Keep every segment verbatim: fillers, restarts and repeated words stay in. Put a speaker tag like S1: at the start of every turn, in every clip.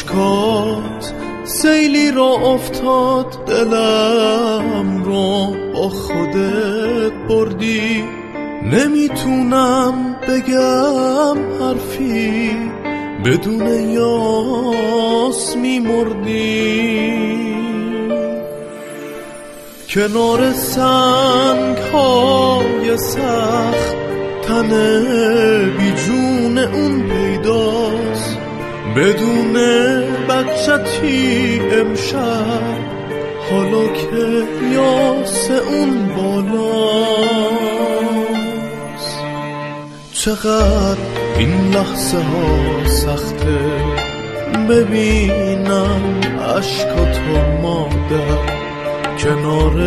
S1: اشکات سیلی را افتاد دلم رو با خودت بردی. نمیتونم بگم حرفی بدون یاس میمردی. کنار سنگ های سخت تن بی جون اون پیداست. بدون بچتی امشب حالا که یاس اون بالاست. چقدر این لحظه ها سخته ببینم اشکاتو مادر کنار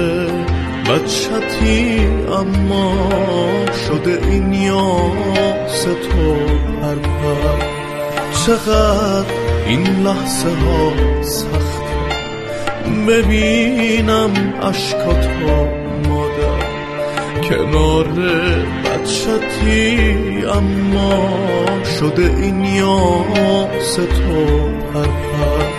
S1: بچتی اما شده این یاس تو پرپر. چقدر این لحظه ها سخته ببینم اشکاتو مادر کنار بچتی اما شده این یاس تو پرپر.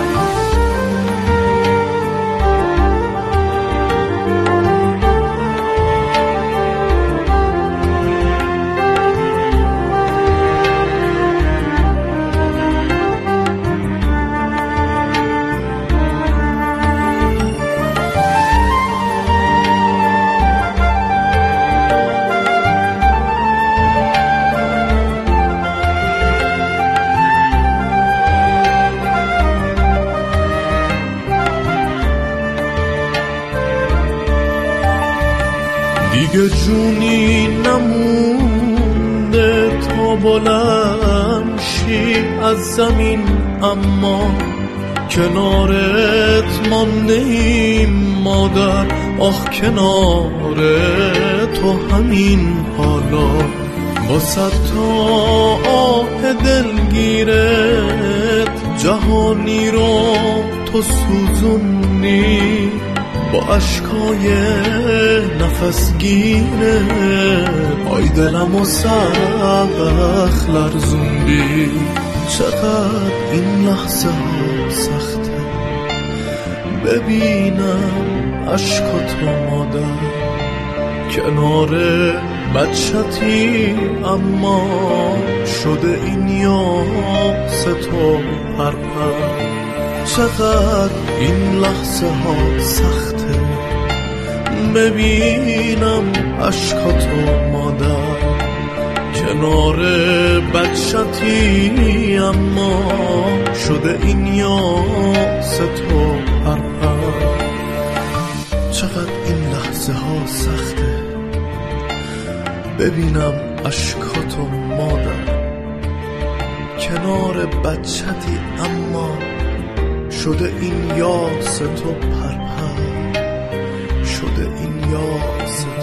S1: دیگه جونی نمونده تا بلند شی از زمین اما کنارت مانده‌ایم مادر. آخ کنار تو همین حالا با صد تا آه دلگیرت جهانی رو تو سوزونی. با اشکای نفسگیره آی دلم و سخت لرزوندی. چقدر این لحظه ها سخته ببینم اشکاتو مادر کنار بچتی اما شده این یاس تو پرپر. چقدر این لحظه ها سخته ببینم اشکاتو مادر کنار بچتی اما شده این یاس تو پرپر. چقدر این لحظه ها سخته ببینم اشکاتو مادر کنار بچتی اما شده این یاس تو پرپر. شده این یاس